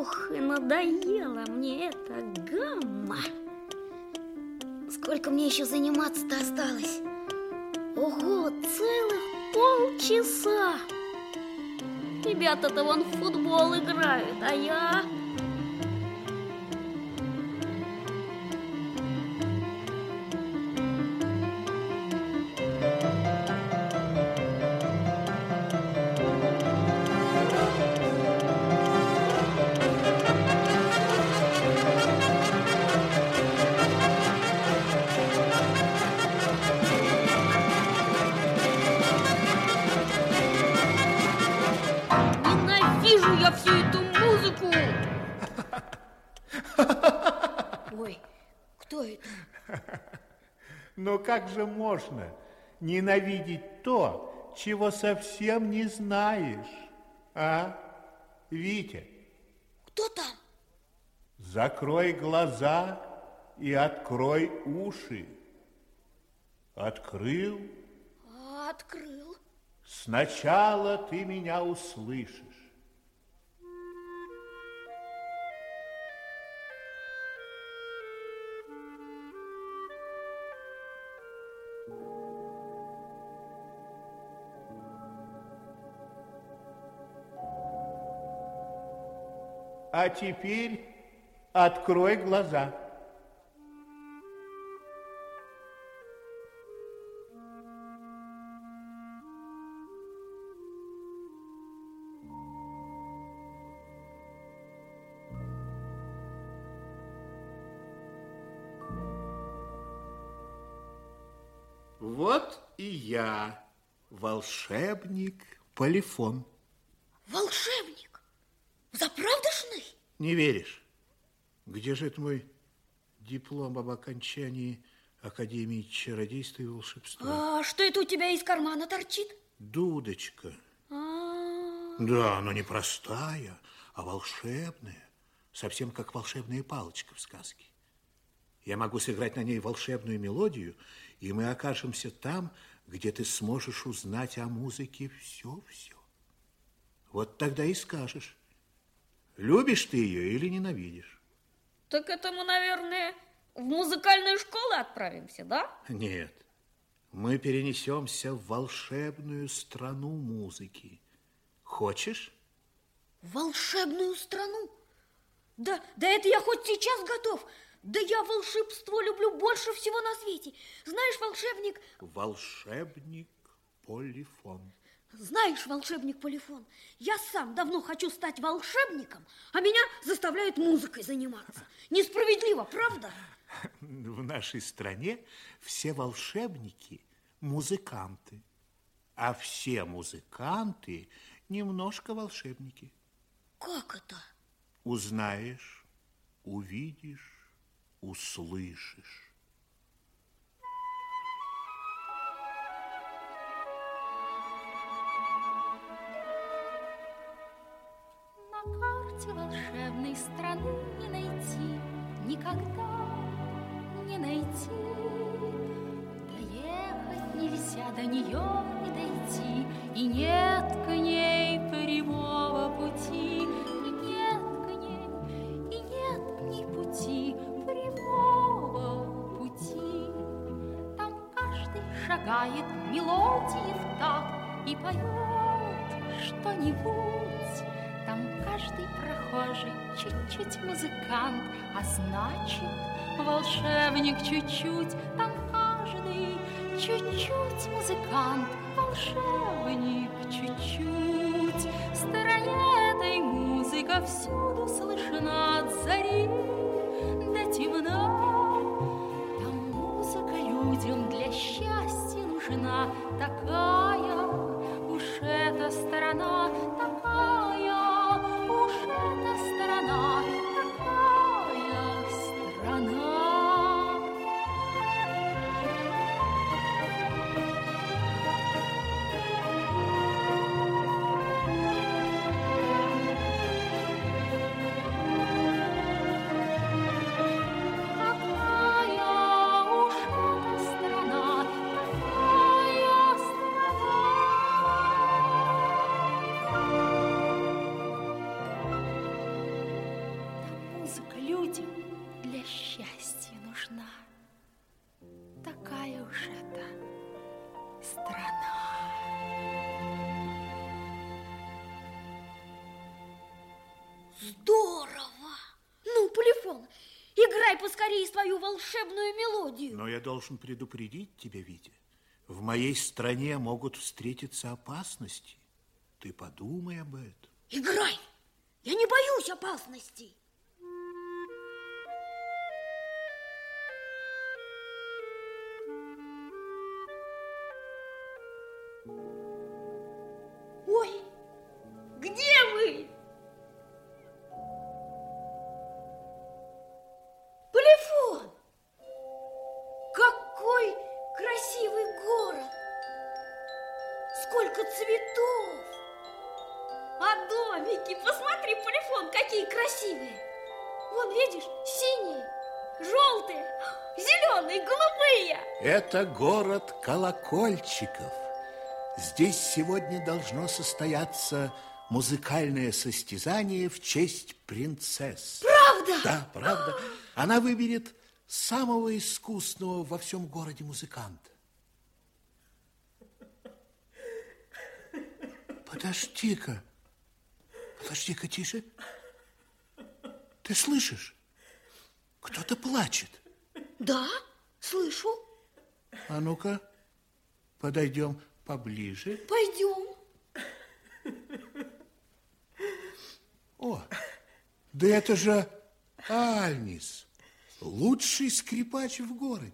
Ох, и надоела мне эта гамма. Сколько мне еще заниматься-то осталось? Ого, целых полчаса. Ребята-то вон в футбол играют, а я... Ненавижу я всю эту музыку! Ой, кто это? Но как же можно ненавидеть то, чего совсем не знаешь, а, Витя? Кто там? Закрой глаза и открой уши. Открыл? Открыл. Сначала ты меня услышишь. А теперь открой глаза. Вот и я, волшебник Полифон. Волшебник? Заправдошный? Не веришь? Где же это мой диплом об окончании Академии чародейства и волшебства? А что это у тебя из кармана торчит? Дудочка. А-а-а. Да, но не простая, а волшебная. Совсем как волшебная палочка в сказке. Я могу сыграть на ней волшебную мелодию, и мы окажемся там, где ты сможешь узнать о музыке все-все. Вот тогда и скажешь, любишь ты ее или ненавидишь. Так это мы, наверное, в музыкальную школу отправимся, да? Нет, мы перенесемся в волшебную страну музыки. Хочешь? В волшебную страну? Да это я хоть сейчас готов. Да я волшебство люблю больше всего на свете. Знаешь, волшебник... Волшебник Полифон. Знаешь, волшебник Полифон, я сам давно хочу стать волшебником, а меня заставляют музыкой заниматься. Несправедливо, правда? В нашей стране все волшебники музыканты, а все музыканты немножко волшебники. Как это? Узнаешь, увидишь, услышишь. На карте волшебной страны не найти, никогда не найти. Доехать нельзя до нее не дойти, и нет к ней прямого пути, и нет к ней, и нет к ней пути, прямого пути. Там каждый шагает мелодии в такт и поет что-нибудь. Там каждый прохожий чуть-чуть музыкант, а значит, волшебник чуть-чуть. Там каждый чуть-чуть музыкант, волшебник чуть-чуть. В стороне этой музыка всюду слышна от зари до темна. Там музыка людям для счастья нужна, такая уж эта сторона, такая уж эта сторона, такая страна. скорее свою волшебную мелодию. Но я должен предупредить тебя, Витя. В моей стране могут встретиться опасности. Ты подумай об этом. Играй! Я не боюсь опасностей. Ой, где вы? Полифон! Какой красивый город! Сколько цветов! А домики, посмотри, Полифон, какие красивые! Вон, видишь, синие, желтые, зеленые, голубые! Это город колокольчиков. Здесь сегодня должно состояться музыкальное состязание в честь принцессы. Правда? Да, правда. Она выберет самого искусного во всем городе музыканта. Подожди-ка, тише. Ты слышишь? Кто-то плачет. Да, слышу. А ну-ка, подойдем поближе. Пойдем. О, да это же Альнис, лучший скрипач в городе.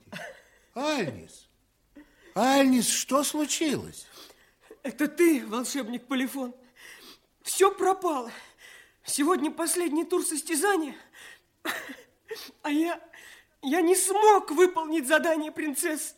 Альнис, что случилось? Это ты, волшебник Полифон. Все пропало. Сегодня последний тур состязания, а я не смог выполнить задание принцессы.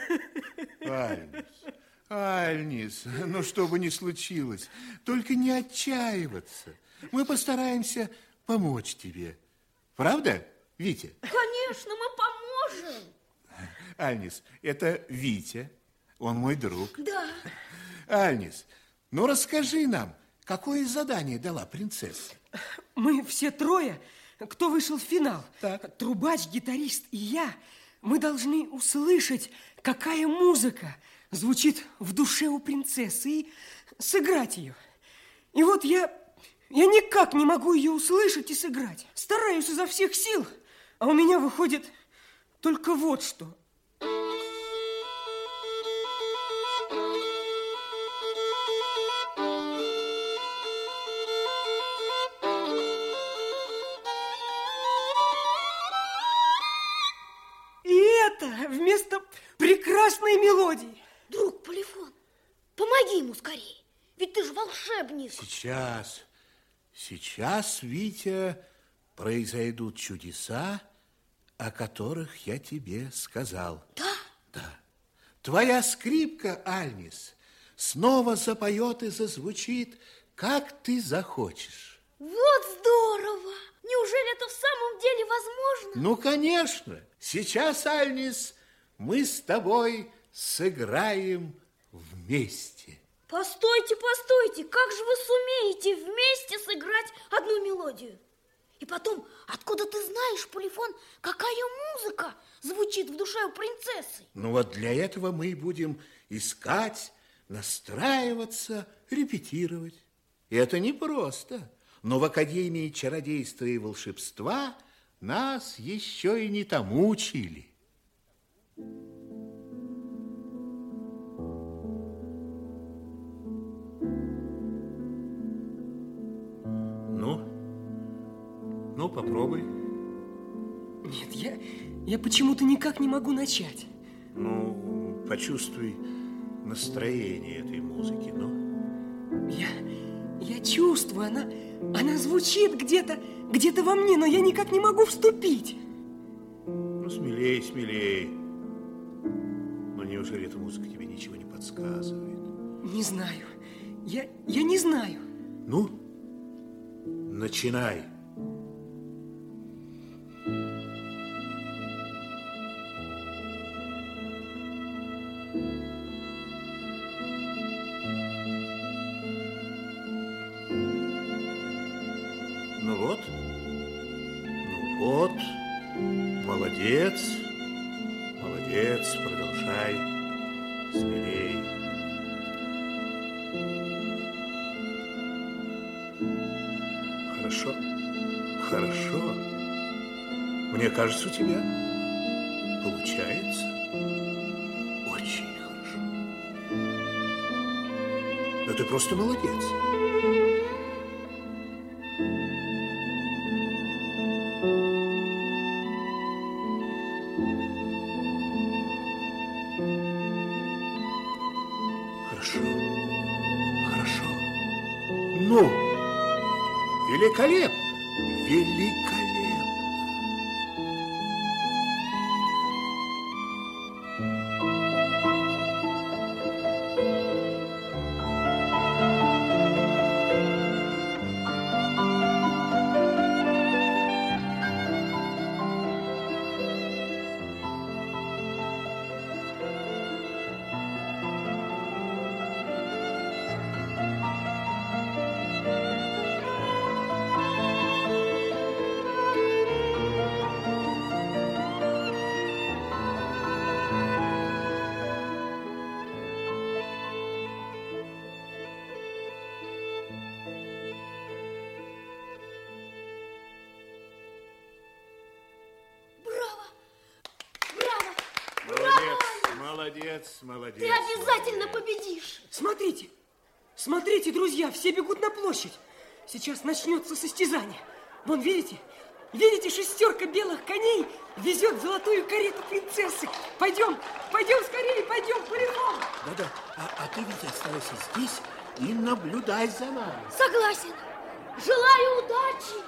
Альнис, ну что бы ни случилось, только не отчаиваться. Мы постараемся помочь тебе. Правда, Витя? Конечно, мы поможем. Альнис, это Витя, он мой друг. Да. Альнис, ну расскажи нам, какое задание дала принцесса? Мы все трое, кто вышел в финал, Так. трубач, гитарист и я, мы должны услышать, какая музыка звучит в душе у принцессы, и сыграть ее. И вот я никак не могу ее услышать и сыграть. Стараюсь изо всех сил, а у меня выходит только вот что. И это вместо прекрасной мелодии. Друг Полифон, помоги ему скорее, ведь ты же волшебник. Сейчас, Витя, произойдут чудеса, о которых я тебе сказал. Да? Да. Твоя скрипка, Альнис, снова запоет и зазвучит, как ты захочешь. Вот здорово! Неужели это в самом деле возможно? Ну, конечно. Сейчас, Альнис, мы с тобой сыграем вместе. Постойте, как же вы сумеете вместе сыграть одну мелодию? И потом, откуда ты знаешь, Полифон, какая музыка звучит в душе у принцессы? Ну вот для этого мы и будем искать, настраиваться, репетировать. И это непросто. Но в Академии чародейства и волшебства нас еще и не тому учили. Ну, попробуй. Нет, я почему-то никак не могу начать. Ну, почувствуй настроение этой музыки, ну. Я чувствую, она звучит где-то во мне, но я никак не могу вступить. Ну, смелей. Но неужели эта музыка тебе ничего не подсказывает? Не знаю. Я не знаю. Ну, начинай. Ну вот, молодец, продолжай, смелей. Хорошо. Мне кажется, у тебя получается очень хорошо. Но ты просто молодец. Хорошо, хорошо. Ну, великолепно, великолепно. Молодец, молодец. Ты обязательно победишь. Смотрите, смотрите, друзья, все бегут на площадь. Сейчас начнется состязание. Вон, видите? Видите, 6 белых коней везет золотую карету принцессы. Пойдем, пойдем скорее, пойдем, Полифон. Да-да, а ты ведь оставайся здесь и наблюдай за нами. Согласен. Желаю удачи.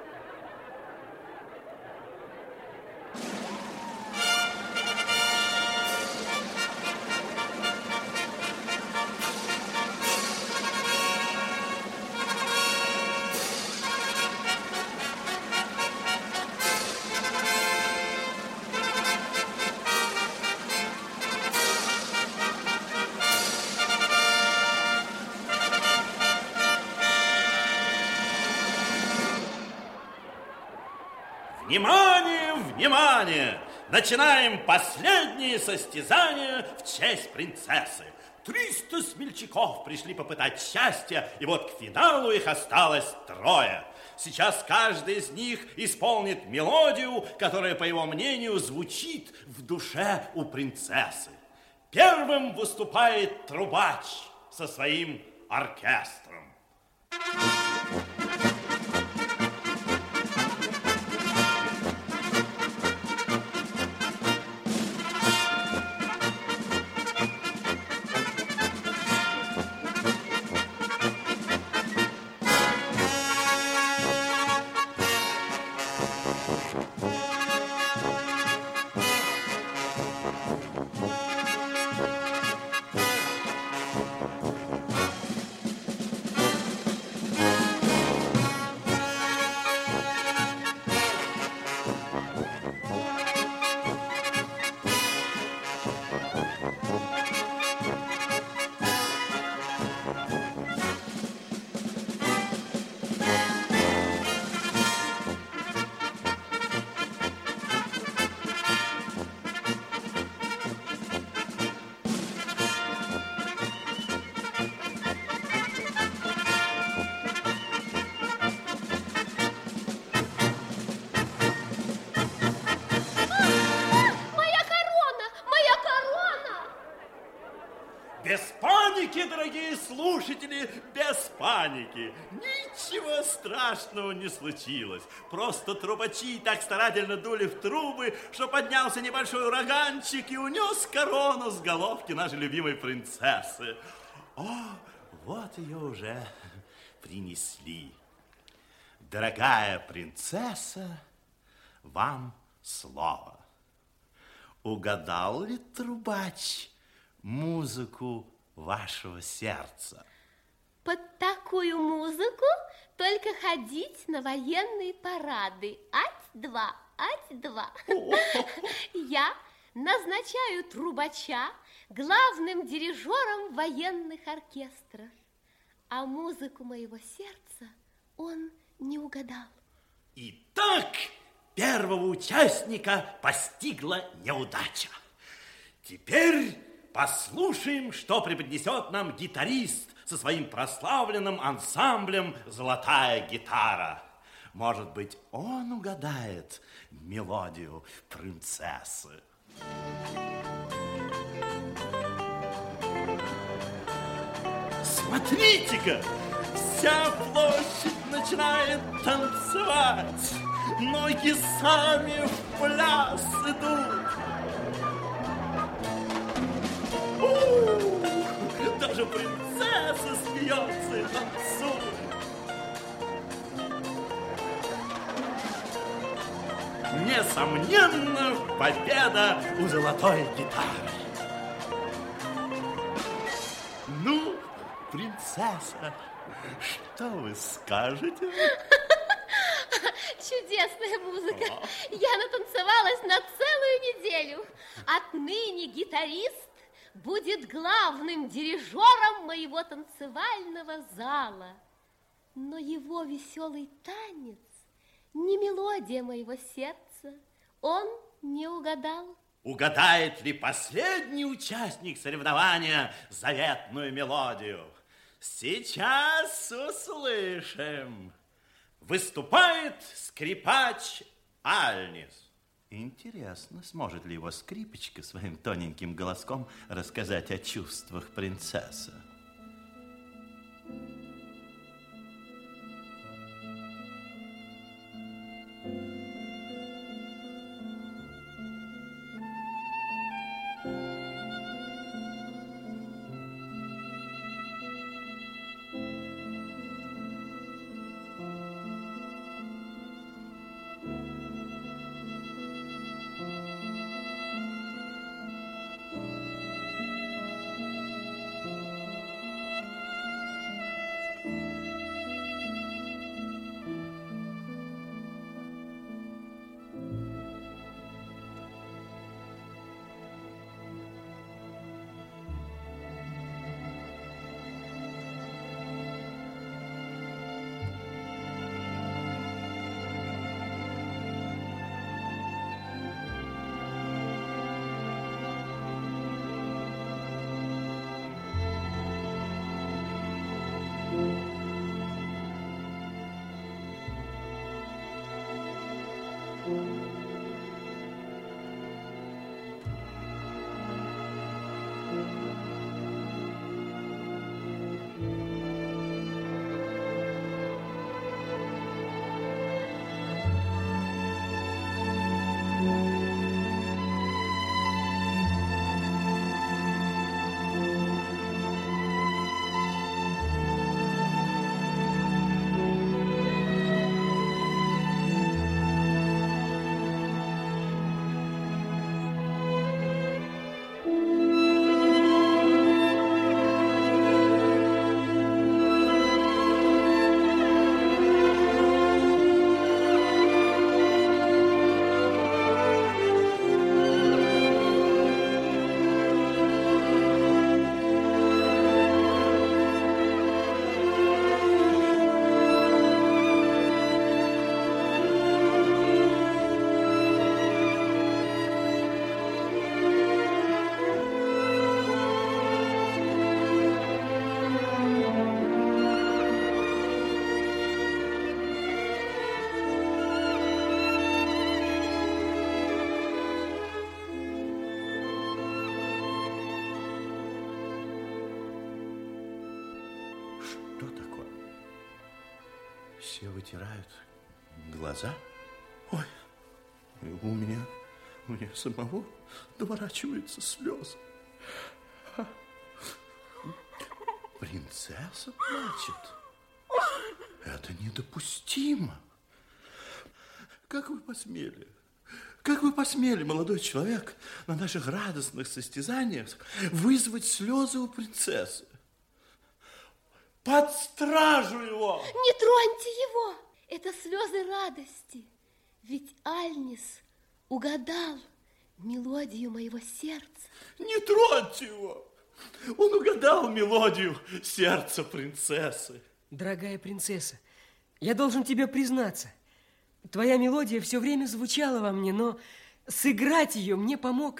Внимание, внимание! Начинаем последнее состязание в честь принцессы. 300 смельчаков пришли попытать счастья, и вот к финалу их осталось 3. Сейчас каждый из них исполнит мелодию, которая, по его мнению, звучит в душе у принцессы. Первым выступает трубач со своим оркестром. Без паники, дорогие слушатели, без паники. Ничего страшного не случилось. Просто трубачи так старательно дули в трубы, что поднялся небольшой ураганчик и унес корону с головки нашей любимой принцессы. О, вот ее уже принесли. Дорогая принцесса, вам слово. Угадал ли трубач музыку вашего сердца? Под такую музыку только ходить на военные парады. Ать-два, ать-два. Я назначаю трубача главным дирижером военных оркестров. А музыку моего сердца он не угадал. Итак, первого участника постигла неудача. Теперь послушаем, что преподнесет нам гитарист со своим прославленным ансамблем «Золотая гитара». Может быть, он угадает мелодию принцессы. Смотрите-ка, вся площадь начинает танцевать. Ноги сами в пляс идут. Даже принцесса смеется и танцует. Несомненно, победа у золотой гитары. Ну, принцесса, что вы скажете? Чудесная музыка. Я натанцевалась на целую неделю. Отныне гитарист будет главным дирижером моего танцевального зала. Но его веселый танец не мелодия моего сердца. Он не угадал. Угадает ли последний участник соревнования заветную мелодию? Сейчас услышим. Выступает скрипач Альнис. Интересно, сможет ли его скрипочка своим тоненьким голоском рассказать о чувствах принцессы? Все вытирают глаза. Ой, у меня самого доворачиваются слезы. Принцесса плачет. Это недопустимо. Как вы посмели? Как вы посмели, молодой человек, на наших радостных состязаниях вызвать слезы у принцессы? Под стражу его! Не троньте его! Это слезы радости. Ведь Альнис угадал мелодию моего сердца. Не троньте его! Он угадал мелодию сердца принцессы. Дорогая принцесса, я должен тебе признаться. Твоя мелодия все время звучала во мне, но сыграть ее мне помог...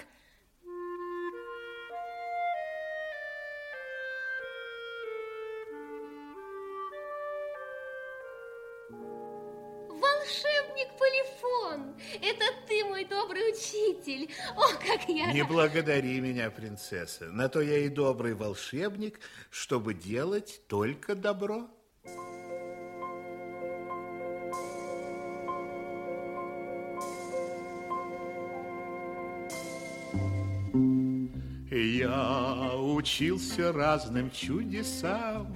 волшебник Полифон. Это ты, мой добрый учитель. О, как я... Не благодари меня, принцесса. На то я и добрый волшебник, чтобы делать только добро. Я учился разным чудесам,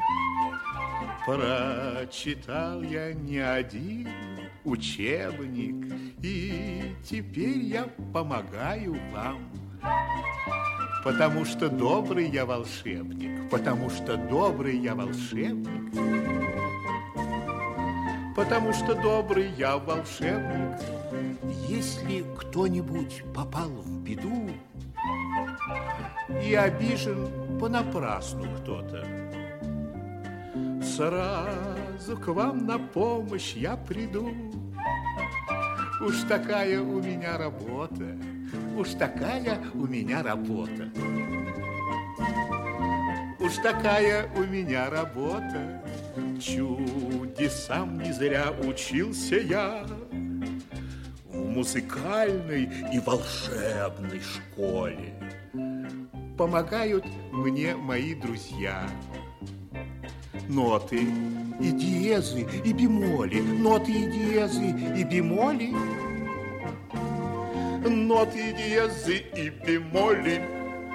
прочитал я не один учебник, и теперь я помогаю вам. Потому что добрый я волшебник, потому что добрый я волшебник, потому что добрый я волшебник. Если кто-нибудь попал в беду и обижен понапрасну кто-то, сразу к вам на помощь я приду. Уж такая у меня работа, уж такая у меня работа, уж такая у меня работа. Чудесам не зря учился я в музыкальной и волшебной школе. Помогают мне мои друзья. Ноты и диезы, и бемоли, ноты и диезы, и бемоли, ноты и диезы, и бемоли.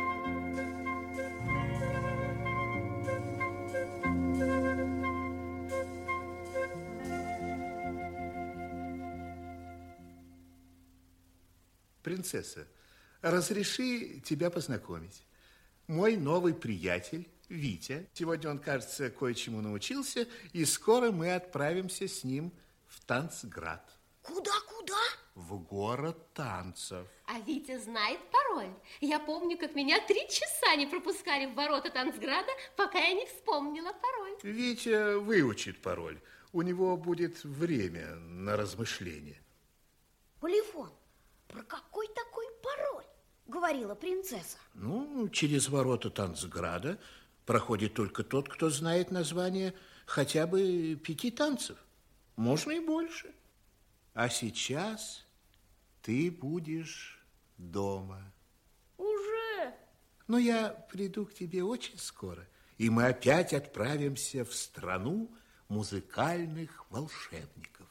Принцесса, разреши тебя познакомить. Мой новый приятель Витя. Сегодня он, кажется, кое-чему научился, и скоро мы отправимся с ним в Танцград. Куда? В город танцев. А Витя знает пароль. Я помню, как меня 3 часа не пропускали в ворота Танцграда, пока я не вспомнила пароль. Витя выучит пароль. У него будет время на размышление. Полифон, про какой такой пароль говорила принцесса? Ну, через ворота Танцграда проходит только тот, кто знает название хотя бы 5 танцев. Можно и больше. А сейчас ты будешь дома. Уже? Но я приду к тебе очень скоро, и мы опять отправимся в страну музыкальных волшебников.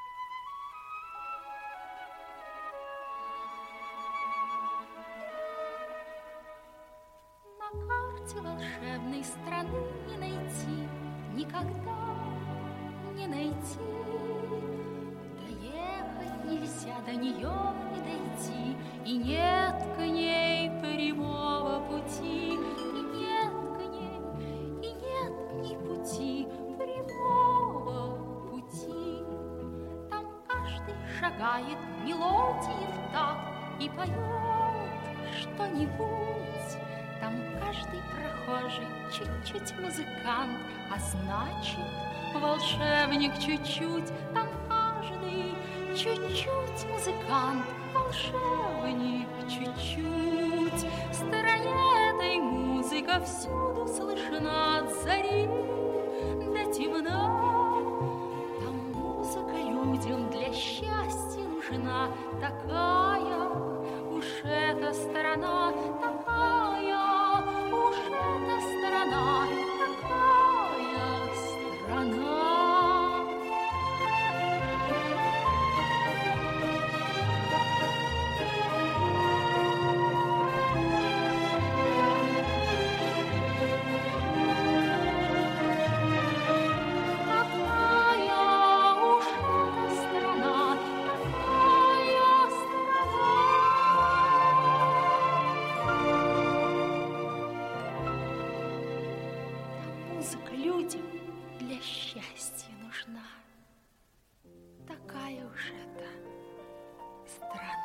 На карте волшебной страны не найти, никогда не найти. Доехать нельзя до нее и дойти, и нет к ней прямого пути, и нет к ней, и нет к ней пути, прямого пути. Там каждый шагает мелодии в такт и поет что-нибудь. Там каждый прохожий чуть-чуть музыкант, а значит, волшебник чуть-чуть. Там каждый чуть-чуть музыкант, волшебник чуть-чуть. В стороне этой музыка всюду слышна от зари до темна. Там музыка людям для счастья нужна, такая уж эта сторона, такая уж эта сторона, такая страна. Музыка людям для счастья нужна. Такая уж это страна.